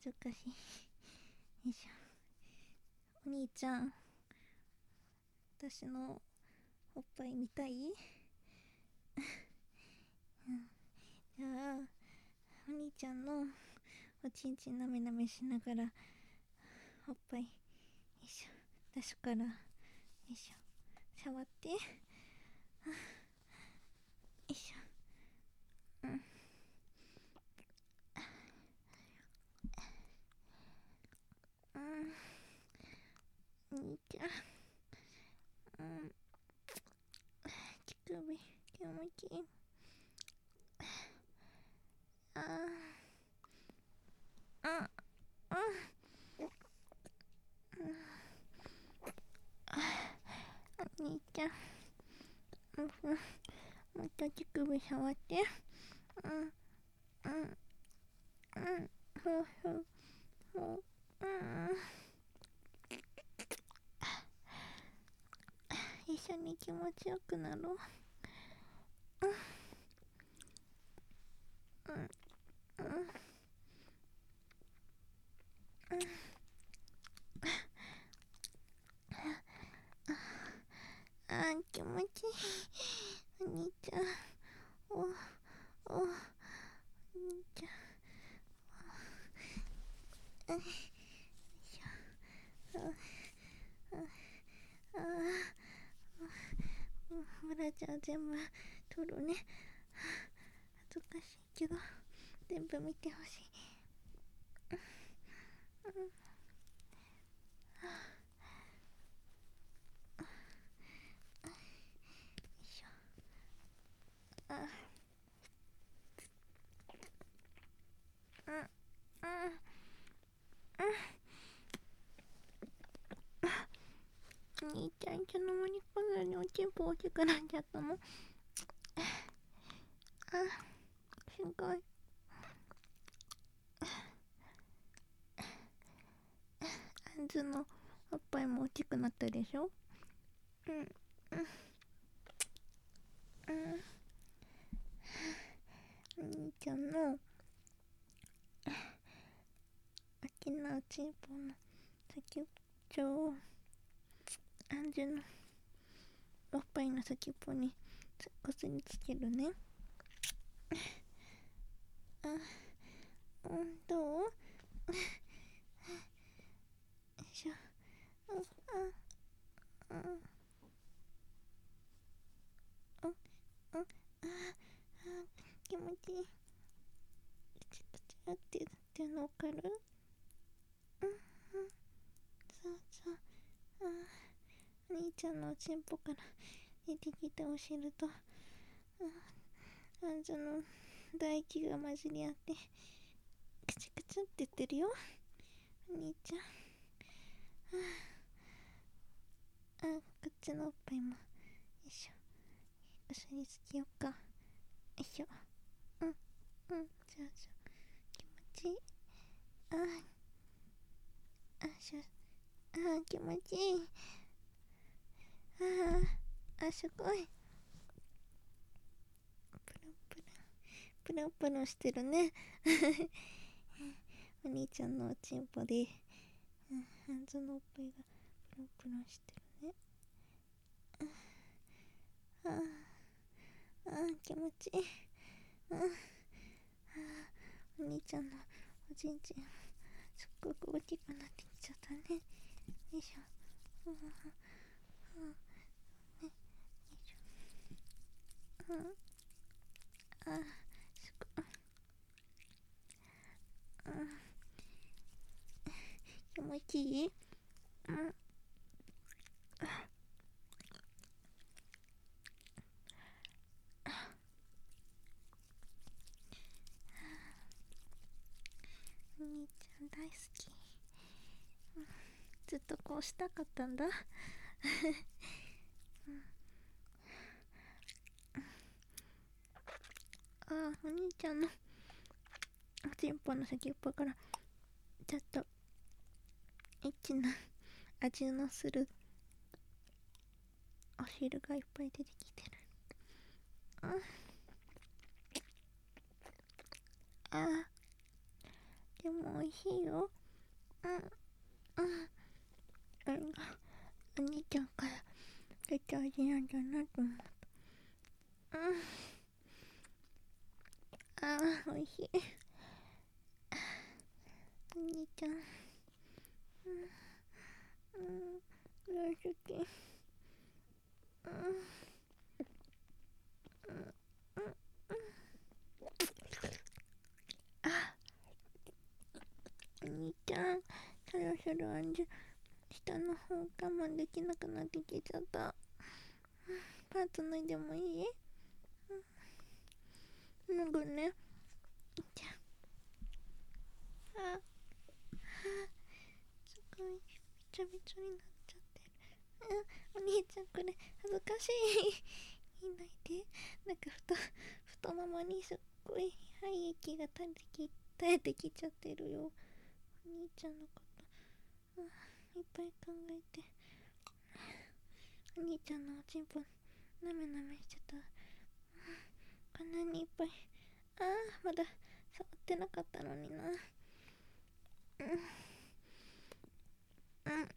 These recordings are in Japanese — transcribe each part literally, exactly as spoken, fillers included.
ずかしい。よいしょ。お兄ちゃん、私のおっぱい見たい？うん、じゃあお兄ちゃんのおちんちんなめなめしながらおっぱいよいしょ出すから、よいしょ、触って、よいしょ。うん、うん、お兄ちゃん、うん、乳首気持ちいい。あー、うん、うん、お兄ちゃん、うん、また乳首触って、うん、うん、うん、ふうふう、ふう、うん、一緒に気持ちよくなろう。うん、うん、うん、うん、あー気持ちいい。お兄ちゃん、おおお兄ちゃん、よいしょ、あああ、ブラジャー全部取るね。恥ずかしいけど全部見てほしい。うん、よいしょ。あ、うん、うん、うん、お兄ちゃんいつの間にこんなにおちんぽ大きくなっちゃったの？あ、すごい。あんずのおっぱいも大きくなったでしょ？うん、うん、うん。お兄ちゃんの大きなおちんぽの先っちょをあんずのおっぱいの先っぽにこすりつけるね。あ、うん、どう？よいしょ。うん、あ、うん、うん、うん、あ、あ、気持ちいい。チクチクってやってるのわかる？うん、うん、そうそう。あ、お兄ちゃんのおちんぽから出てきたお汁と、あ、あんずの唾液が混じり合ってクチクチって言ってるよ、お兄ちゃん。あ、こっちのおっぱいもよいしょ、こすりつけようか。よいしょ。うん、うん、そうそう、気持ちいい。あ、あ、しょ、あ、気持ちいい。あ、あ、すごい。プルンプルン、プルンプルンしてるね。お兄ちゃんのおちんぽで、うん、ハンズのおっぱいがプルンプルンしてるね。ああ、ああ、気持ちいい。うん、ああ、お兄ちゃんのおちんちんすっごく大きくなってきちゃったね。よいしょ。うん、うん、ね、よいしょ。うん、ああ、すごい。うん、気持ちいい。うん、お兄ちゃん大好き。うん、ずっとこうしたかったんだ。うん、ああ、お兄ちゃんのおちんぽの先っぽからちょっとエッチな味のするお汁がいっぱい出てきてる。うん、ああ、でも美美味しいよ。うんうん。あれがお兄ちゃんから出た味なんだなと思った。うん。あー美味しい。お兄ちゃん。うんうん大好き。うんうんうんあお兄ちゃんそろそろあんじゅ下の方我慢できなくなってきちゃった。パンツ脱いでもいい？脱ぐね。じゃあ、あ、すごいびちゃびちゃになっちゃってる。うん、お兄ちゃんこれ恥ずかしい。いないで。なんかふと太ももにすっごい肺液が垂れてき垂れてきちゃってるよ。お兄ちゃんのこと、うん、いっぱい考えて。お兄ちゃんのおちんぽなめなめしてた。こんなにいっぱい。あーまだ触ってなかったのにな。うんうん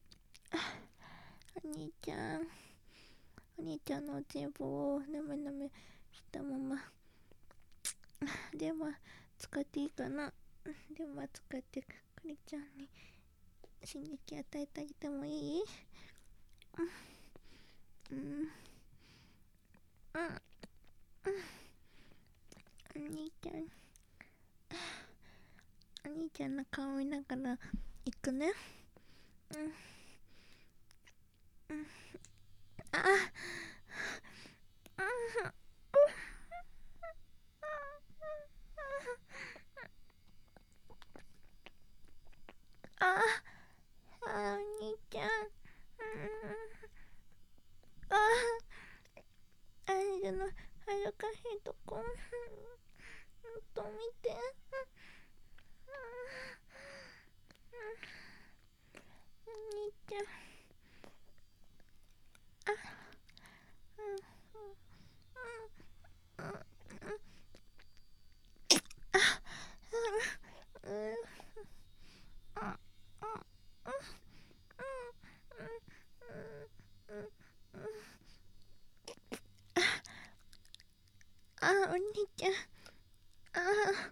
お兄ちゃんお兄ちゃんのおちんぽをなめなめしたまま電話使っていいかな。電話使ってかりちゃんに刺激与えてあげてもいい？うんうんうんお兄ちゃんお兄ちゃんの顔見ながら行くね。うんうんああああお兄ちゃんああんじゅの恥ずかしいとこほんと見てお兄ちゃんあうんうんうんうんあお兄ちゃんあお兄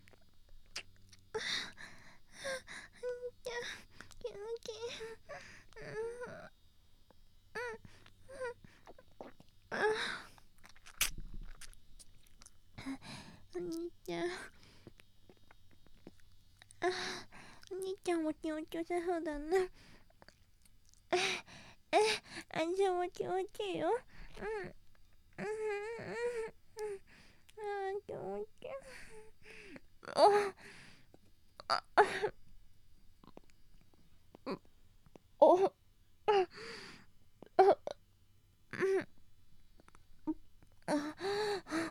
ちゃん気持ちいいお兄ちゃんあお兄ちゃんも気持ちよさそうだな。ええあんじゃも気持ちいいよ。うんうんうんうんあ気持ちいいおあおあうんあ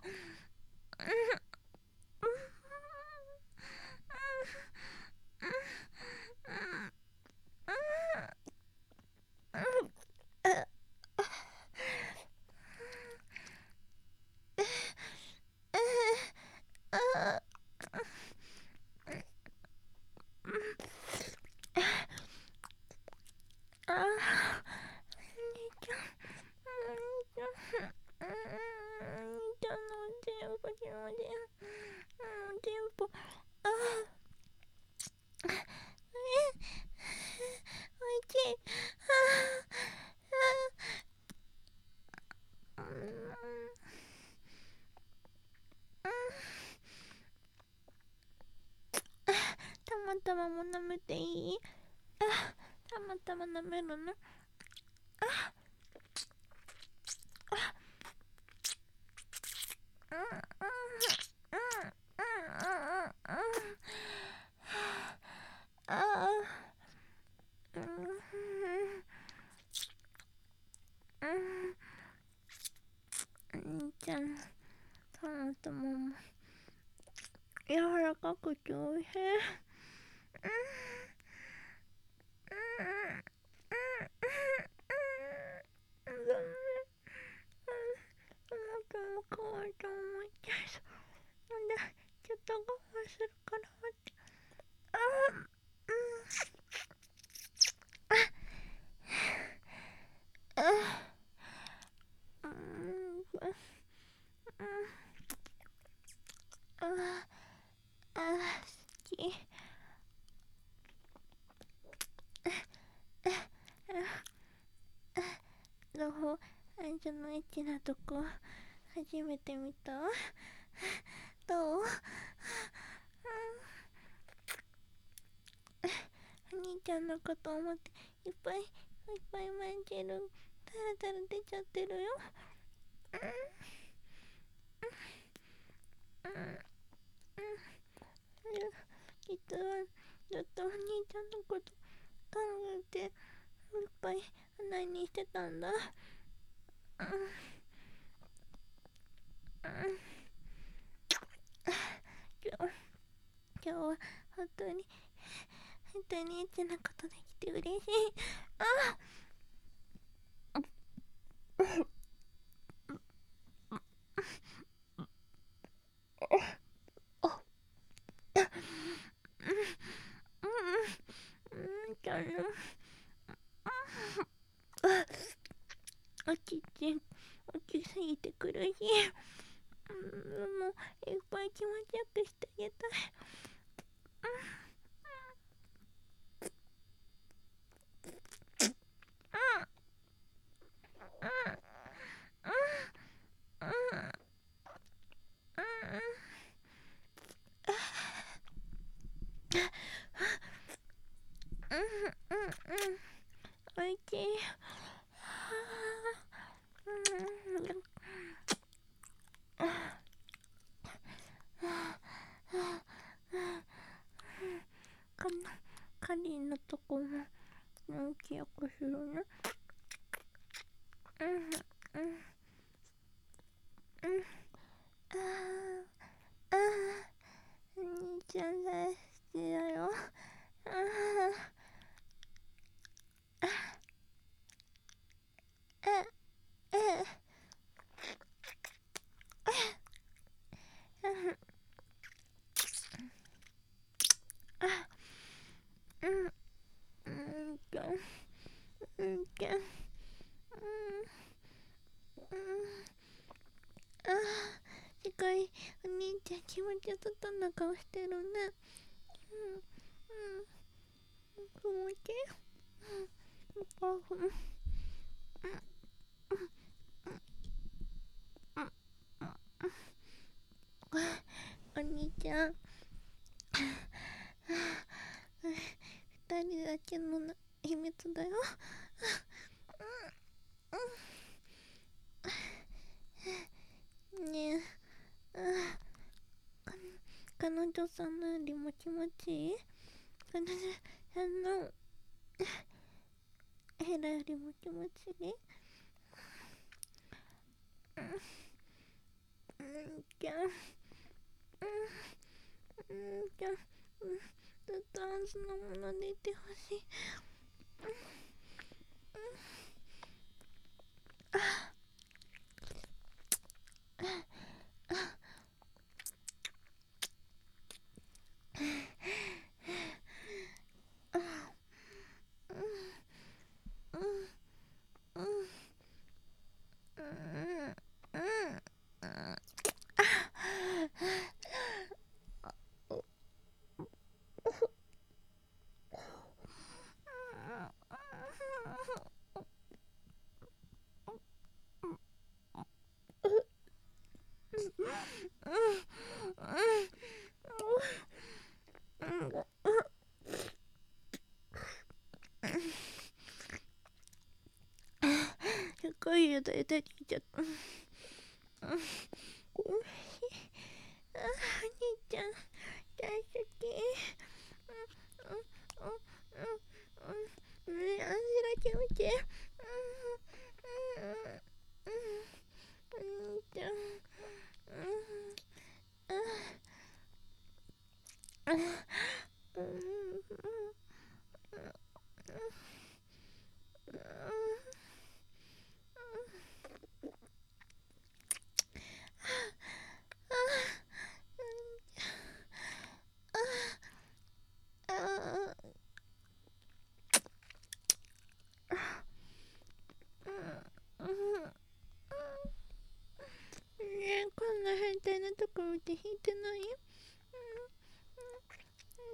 あお兄ちゃんお兄ちゃんお兄ちゃんのおちんぽ気持ちいいおちんぽあえおいしいああたまたまも舐めていい？あたまたま舐めるのあうんうんうんうんうんああうんうんお兄ちゃんたまたまも柔らかくておいしいうんうんうんうんうんもっとも可愛いと思っちゃいそう。ほんでちょっと我慢するから待ってあちいい。どう？あんちゃんのエッチなとこ初めて見た？どう？お兄ちゃんのこと思っていっぱいいっぱいまんじる。タラタラ出ちゃってるよ。実はずっとお兄ちゃんのこと考えていっぱい何にしてたんだ。今日今日は本当に本当にエッチなことできて嬉しい。あちゃんのおちちおちすぎて苦しい。もういっぱい気持ちよくしてあげたい。おいしい。かなカリンのとこもうんきよくするね。うんうんうんあーあーお兄ちゃん大好きだよ。あーああああうんうんちゃんうんちゃんうんああすごいお兄ちゃん気持ちよさそうな顔してるね。うんうん気持ちいい。うんうんお兄ちゃん二人だけの秘密だよ。ねえ彼女さんのよりも気持ちいい？彼女さんのヘラよりも気持ちいい？うんちゃんうんちゃんずっとアンスのものでいてほしい。すごいよだいたいちゃった。あ、お兄ちゃん大好き。うん、あんしら気持ちいい。お兄ちゃん。ねえこんな変態なとこ見て引いてない？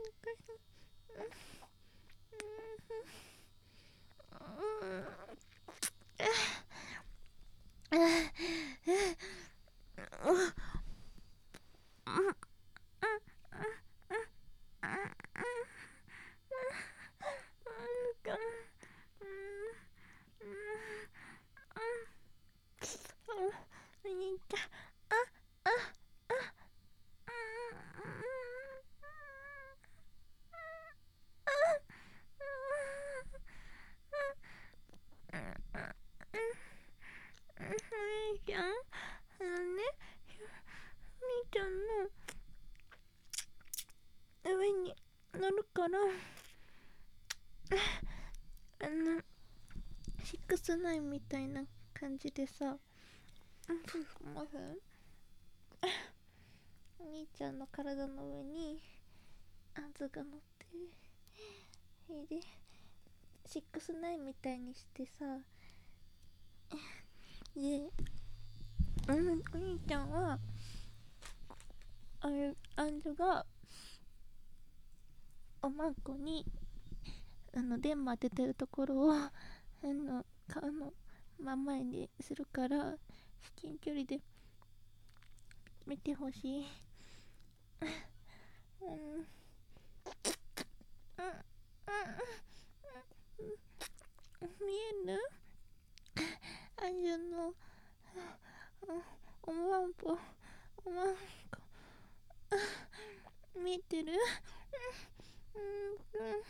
ちゃんの上に乗るからあのシックスナインみたいな感じでさ、お兄ちゃんの体の上にアンズが乗ってでシックスナインみたいにしてさ、でお兄ちゃんはあれアンズがおまんこにあの電話当ててるところをあの顔の真ん前にするから至近距離で見てほしい。うん、うん、見える？アンジュのおまんぽおまんこ見えてる？うんうんうん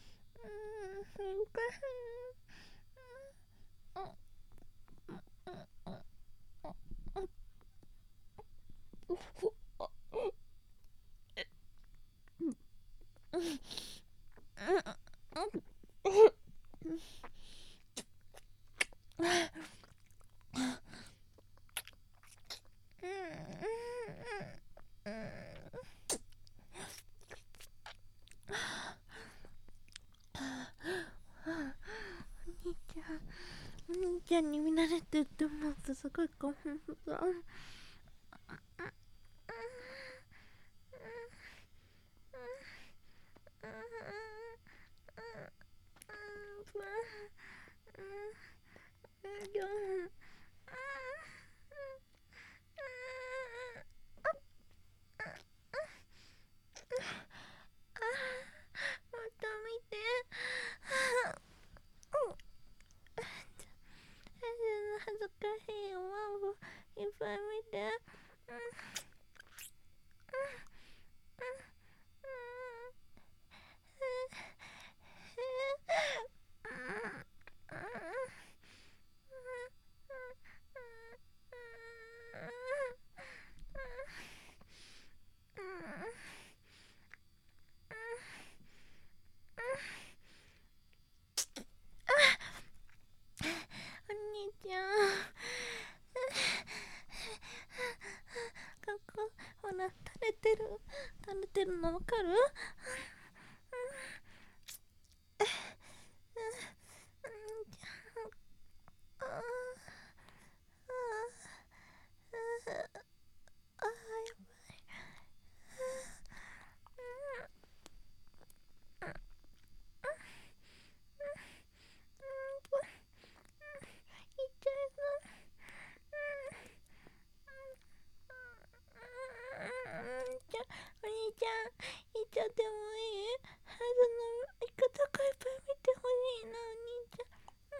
お兄ちゃんに見慣れてって思うとすごい興奮する。恥ずかしいおまんぼいっぱい見て。お兄ちゃんここほら垂れてる垂れてるのわかる？お兄ちゃん行っちゃってもいい？その行くとこいっぱい見てほしいなお兄ちゃん。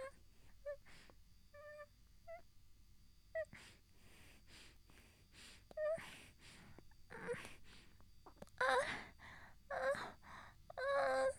あああ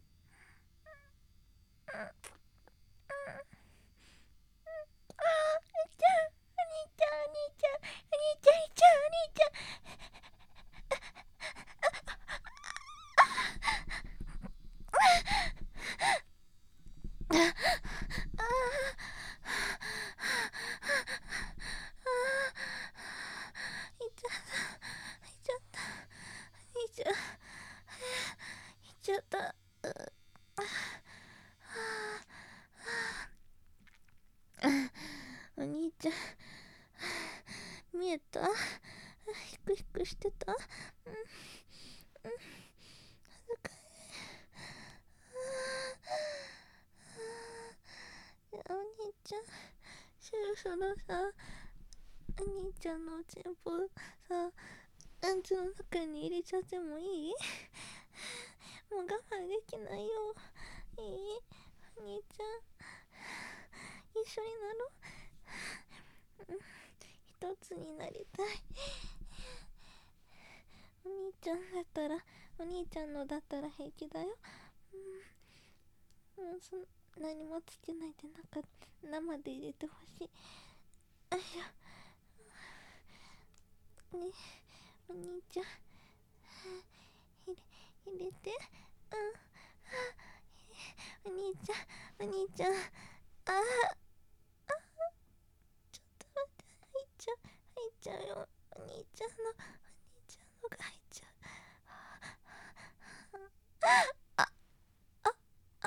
ちゃった。お兄ちゃん見えた？ヒクヒクしてた？うんうん。恥ずかしい。 そのさ、お兄ちゃんのおちんぽさ、パンツの中に入れちゃってもいい？もう我慢できないよ。いい？お兄ちゃん、一緒になろう。うん、一つになりたい。お兄ちゃんだったら、お兄ちゃんのだったら平気だよ。うん、うん、そ何もつけないで、なんか生で入れてほしい。あいや、ね、お兄ちゃん、入れ、入れて。うん、お兄ちゃん、お兄ちゃん、ああ、あ、ちょっと待って、入っちゃう、入っちゃうよ。お兄ちゃんの、お兄ちゃんのが入っちゃう。あ、あ、あ、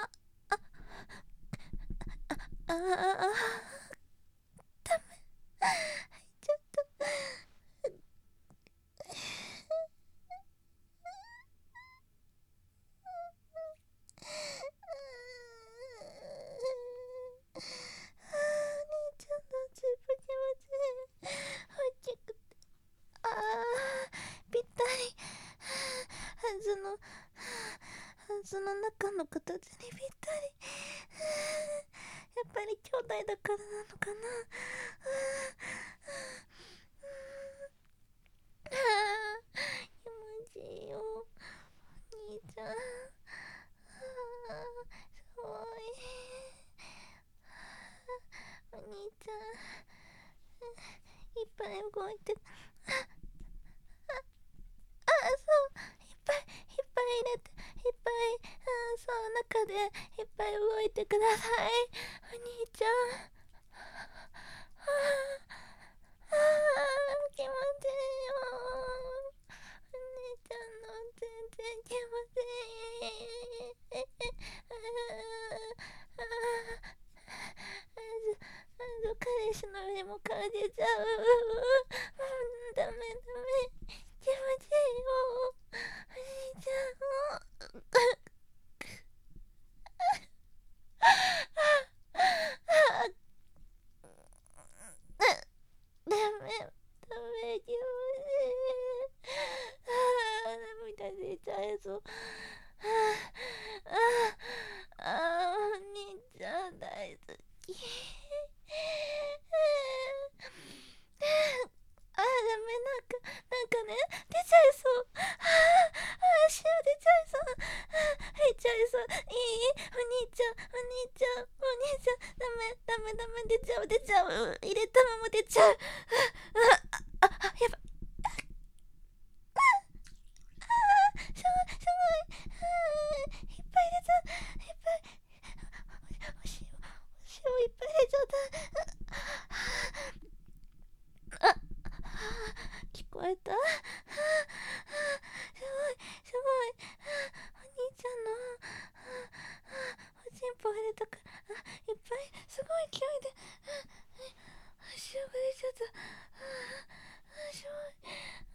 あ、あ、あ、ダメ、入っちゃった。その中の形にぴったり。やっぱり兄弟だからなのかな。気持ちいいよ、お兄ちゃん。すごい。お兄ちゃん、いっぱい動いて、あ、あ、あ、そう、いっぱいいっぱい入れて、いっぱい、あ、そう、中でいっぱい動いてください、お兄ちゃん。ああ、気持ちいいよ。お兄ちゃんの全然気持ちいい。ああ、彼氏の目も感じちゃう。うん、ダメダメ、気持ちいいよ、お兄ちゃん。ダメダメ、気持ちいい。ああ、涙出ちゃいそう。ああ、ああ、お兄ちゃん大好き。あー、ダメ、なんか、なんかね、出ちゃいそう。あー、あー、塩出ちゃいそう。あー、入っちゃいそう。いい？お兄ちゃん、お兄ちゃん、お兄ちゃん、ダメ、ダメ、ダメ、出ちゃう、出ちゃう。入れたまま出ちゃう。あ、あ、あ、やばい。あー、すごい、すごい。あー、いっぱい出ちゃう。いっぱい。お塩、お塩いっぱい出ちゃった。あ、聞こえた？すごい、すごい。お兄ちゃんのおちんぽ入れたから、いっぱい、すごい勢いで塩が出ちゃった。すごい。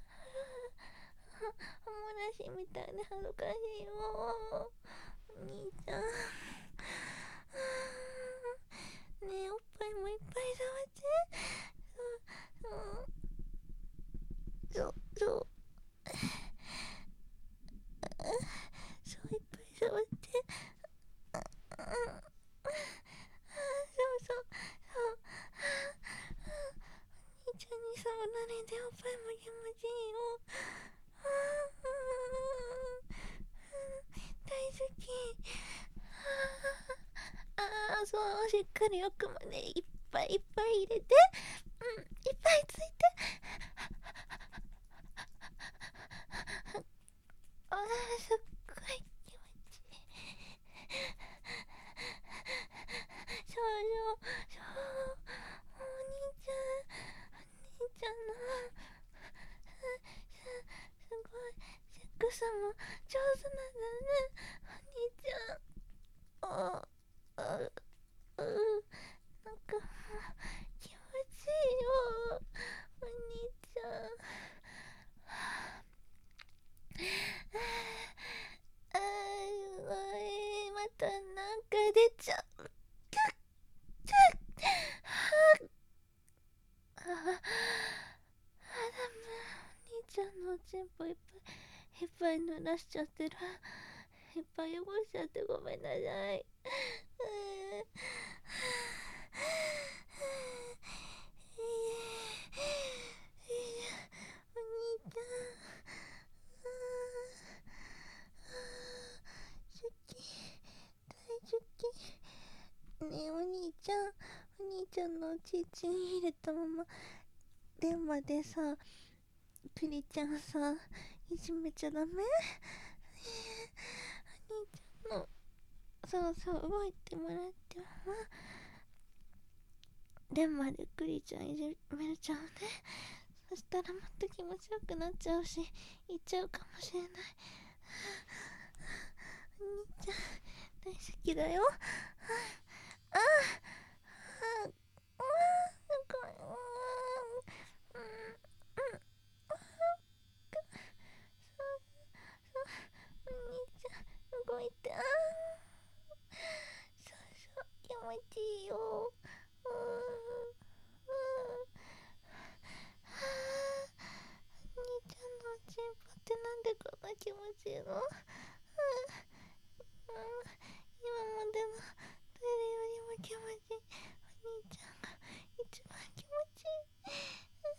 おもらしみたいで恥ずかしいよ、お兄ちゃん。ねえ、おっぱいもいっぱい触って。そう、そう、そう、いっぱい触って。そうそう、そう。お兄ちゃんに触られておっぱいも気持ちいいよ。大好き。ああ、そう、しっかり奥までいっぱいいっぱい入れて。うん、いっぱいついて。ああ、すっごい気持ちいい。そうそう、そう、お兄ちゃん、お兄ちゃんの、す、すごい、セックスも上手なんだね、お兄ちゃん。ああ、うん、なんか、気持ちいいよ、お兄ちゃん。あー、すごい、またなんか出ちゃう。 ぱい濡らしちゃってる。いっぱい汚しちゃってごめんなさい。うーん。いや、お兄ちゃん。好き、大好き。ねえお兄ちゃん、お兄ちゃんのおちんちん入れたまま電話でさ、クリちゃんさ、いじめちゃダメ？お兄ちゃんの、そうそう動いてもらってまま電話でクリちゃんいじめちゃうね。そしたらまた気持ちよくなっちゃうし、言っちゃうかもしれない。お兄ちゃん大好きだよ。ああああああうんうんお兄ちゃん動いて、ああそうそう気持ちいいよ。うんうんお兄ちゃんのおちんぽってなんでこんな気持ちいいの？うん今までの誰よりも気持ちいい。お兄ちゃんが一番気持ちいい。うん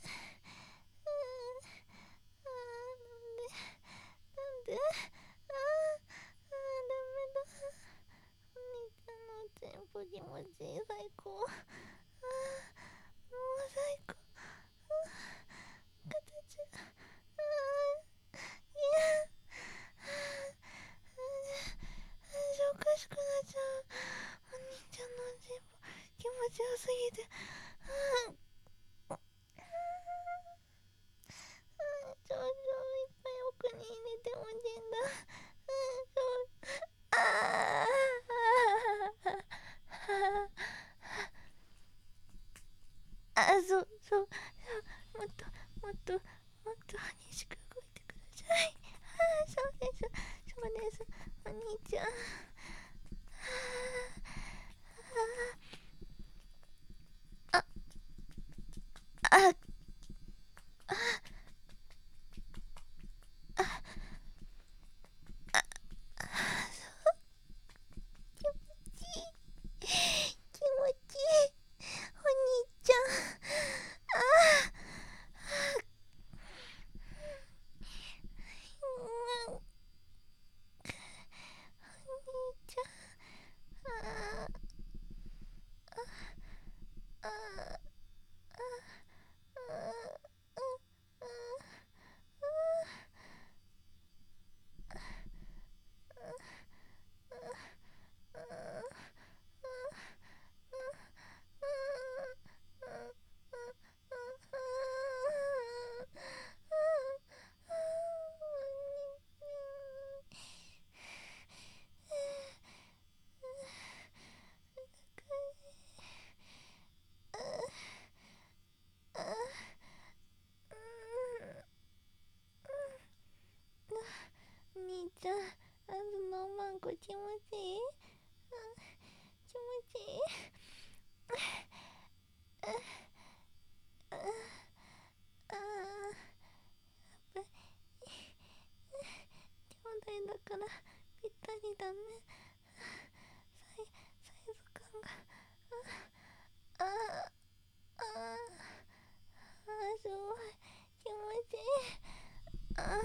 なんでなんでああダメだ。お兄ちゃんのおちんぽ気持ちいい。最高。あもう最高。形があいやおかしくなっちゃう。お兄ちゃんのおちんぽ気持ちよすぎて、うんちょうちょいっぱい奥に入れてほしいんだ。うんそうあああそうそうそうもっともっともっと激しく動いてください。あそうですそうですお兄ちゃん。ああ気持ちいい気持ちいいお兄ちゃん。ああうんお兄ちゃん。あああお兄ちゃん、あのマンゴ気持ちいい？気持ちいい？あああやっぱり兄弟だからぴったりだね。サイサイズ感がああああすごい気持ちいい。あ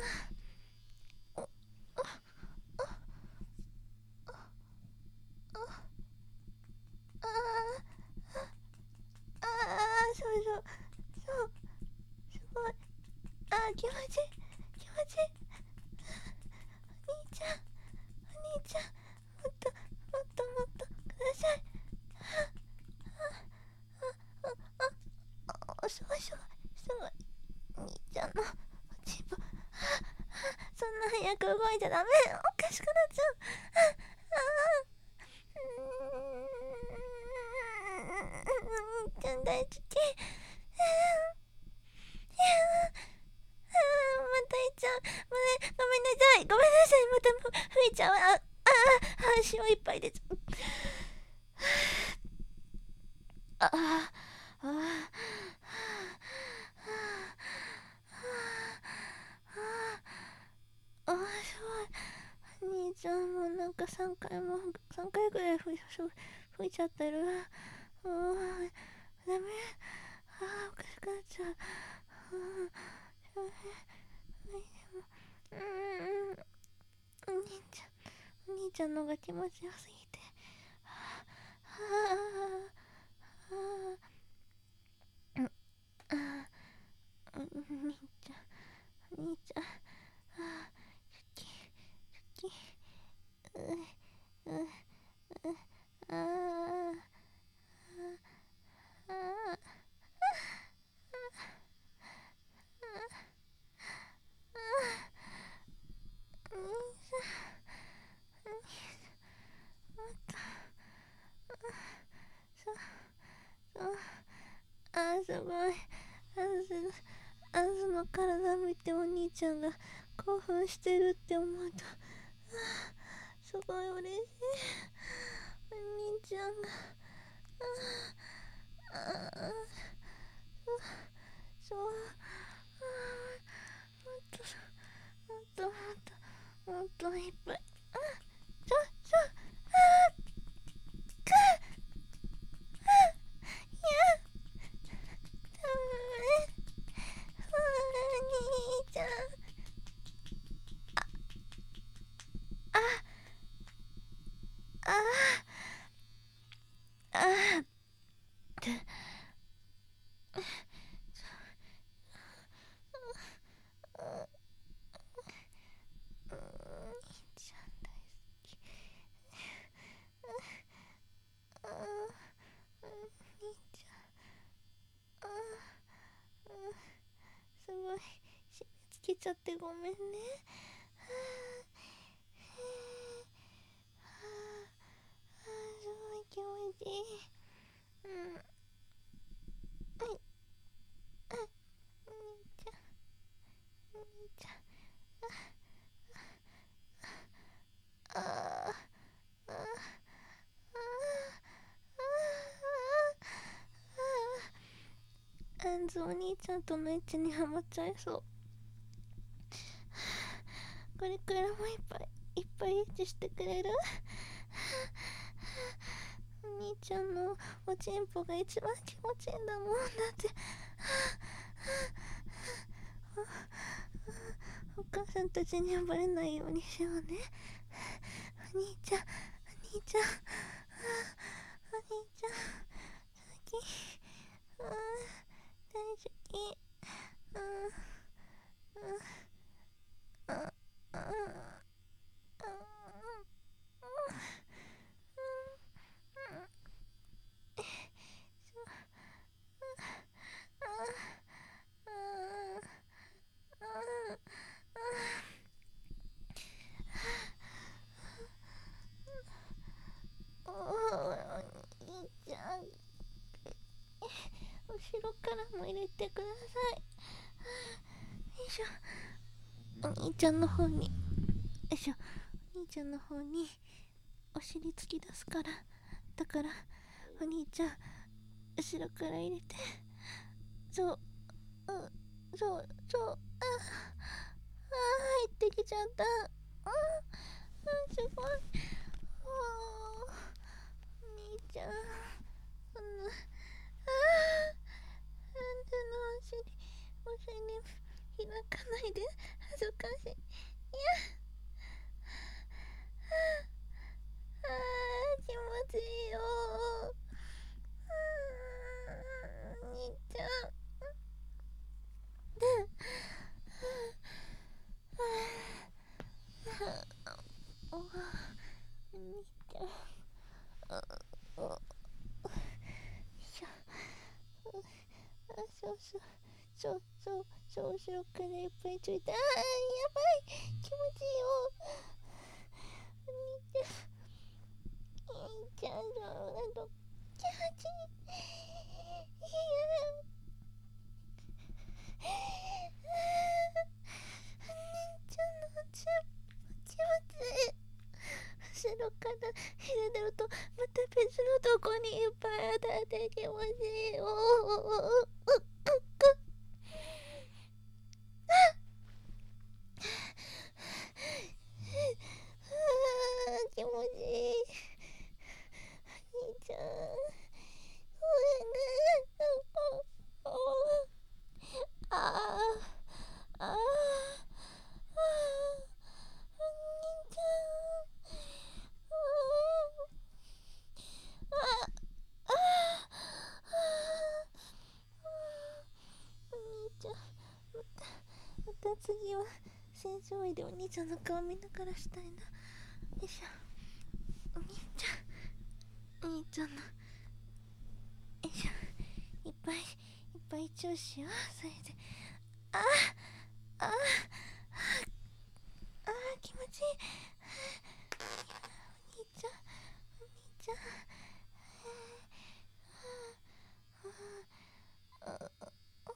あああそうそうそうすごい。あー気持ちいい気持ちいい。お兄ちゃんお兄ちゃんもっともっともっとください。ああすごいすごいすごいお兄ちゃんのおちんぽ。そんな早く動いちゃダメ。おかしくなっちゃう。ああうーんお兄ちゃん大好き。またいっちゃう。ごめんごめんなさいごめんなさいまた増えちゃう。あああ塩いっぱいです。ああああああさんかいもさんかいぐらい吹い吹いちゃってる。うん、ダメ。ああ、おかしくなっちゃう。うん、うん、お兄ちゃん、お兄ちゃんのが気持ちよすぎて。はあ、はあ、はあ、うん、ああ、お兄ちゃん、お兄ちゃん、はあ、チョキ、チョキ、う、う、う、ああ、ああ、あー、すごい。あず、あずの体見てお兄ちゃんが興奮してるって思うと、すごい嬉しい。お兄ちゃんが、ああ、そう、あもっと、もっと、もっと、もっといっぱい。あ、そう、そう、あー、く、あ、いや、ダメ。お兄ちゃん。あ、あ、あ、あ、って、お兄ちゃん大好き。あ、お兄ちゃん。あ、うん、すごい。締め付けちゃってごめんね。はあ、はあ、すごい気持ちいい。うん。はい。あ、お兄ちゃん。お兄ちゃん。ああ、ああ、ああ、あんずお兄ちゃんとのエッチにハマっちゃいそう。これからもいっぱいいっぱいエッチしてくれる？お兄ちゃんのおちんぽが一番気持ちいいんだもん。だってお母さんたちにはバレないようにしようね。お兄ちゃん、お兄ちゃん、お兄ちゃん、好き、うん、大好き、うん、うん、うん、うん、お兄ちゃん、後ろからも入れてください。よいしょ。お兄ちゃんの方に、よいしょ。お兄ちゃんの方にお尻突き出すから。だからお兄ちゃん後ろから入れて。そう、うん、そう、そう、ああ、入ってきちゃった。ああ、すごい。お兄ちゃん、あの、ああ、あんたのお尻、お尻開かないで、恥ずかしい。いや、ああ、気持ちいいよ。ああ、お兄ちゃん。で、お兄ちゃん。ああ、よいしょ。あ、そうそう。そうそうそう、後ろからいっぱいついて、ああ、やばい、気持ちいいよ。お兄ちゃん、お兄ちゃん、そうなの、気持ちいい。いや、お兄ちゃんのおちん気持ちいい。後ろから入れてるとまた別のとこにいっぱい当たって気持ちいい。おおおおおお、気持次は正常位でお兄ちゃんの顔見ながらしたいな。よいしょ。お兄ちゃんお兄ちゃんのよいしょ、いっぱいいっぱいチューしよう。それであああああー気持ちいい。お兄ちゃんお兄ちゃんああああ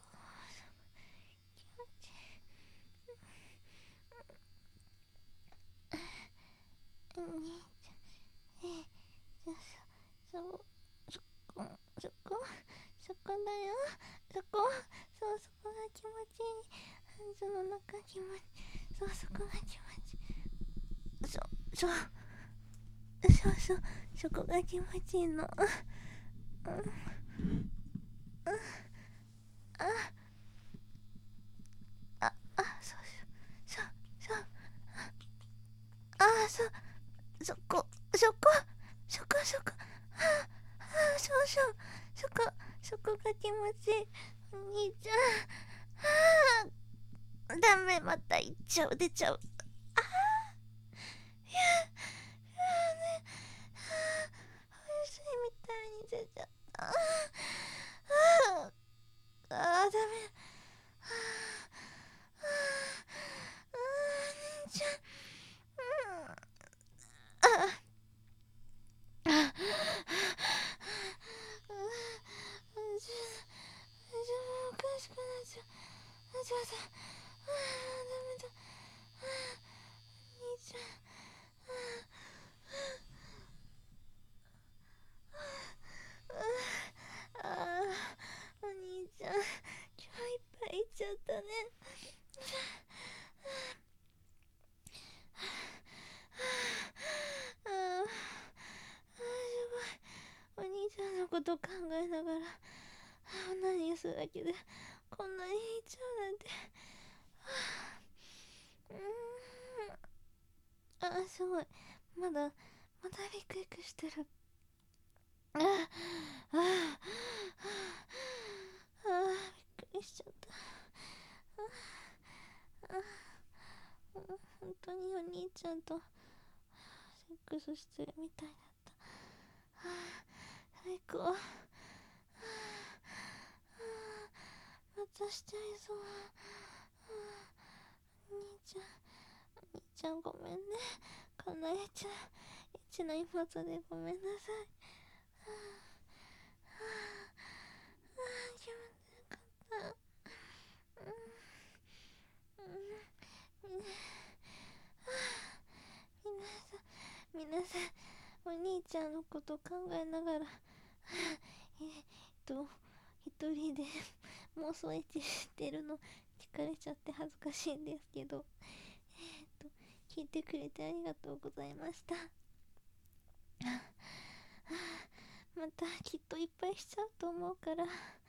気持ちいい。お兄ちゃんえじゃあそそそこそこそこだよ。そこそうそこが気持ちいい。ハンズの中気持ちそうそこが気持ちいい。そうそうそうそうそこが気持ちいいの。うんうんあああそうそうそうそうああそうそこそこそこそこああそうそうそこそこが気持ちいい。お兄ちゃんああダメまた行っちゃう出ちゃう。ああいやあねあおいしいみたいに出ちゃった。ああああダメ。あああお兄ちゃんうんああああおかしくなっちゃう。あちょっとああダメだ。ああ兄ちゃんああお兄ちゃん今日いっぱい行っちゃったね。ああすごいお兄ちゃんのこと考えながらオナニーするだけでこんなにいっちゃうなんて。うーんあーすごいまだまだビクビクしてる。ああああああびっくりしちゃった。ああ本当にお兄ちゃんとセックスしてるみたいだった。はあ最高。はあはあまたしちゃいそう。はあお兄ちゃんお兄ちゃんごめんね。こんなエッチなエッチな妹でごめんなさい。はあはあはあ気持ちよかった。うんうんみなはあ皆さん皆さんお兄ちゃんのこと考えながらえっと一人で妄想エッチしてるの聞かれちゃって恥ずかしいんですけど、えっと聞いてくれてありがとうございました。またきっといっぱいしちゃうと思うから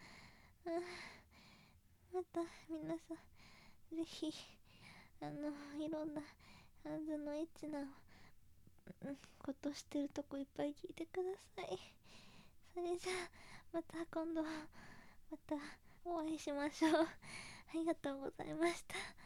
また皆さんぜひあのいろんなハンズのエッチなことしてるとこいっぱい聞いてください。それじゃあまた今度またお会いしましょう。ありがとうございました。